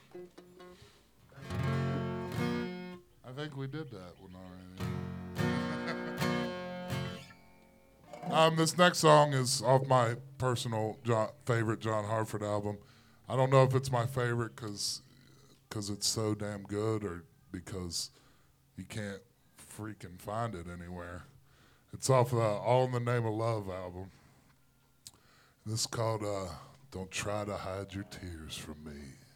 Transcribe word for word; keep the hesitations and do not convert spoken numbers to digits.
I think we did that one already. um, this next song is off my personal John, favorite John Hartford album. I don't know if it's my favorite because because it's so damn good or because you can't freaking find it anywhere. It's off the All in the Name of Love album. This is called uh, Don't Try to Hide Your Tears from Me.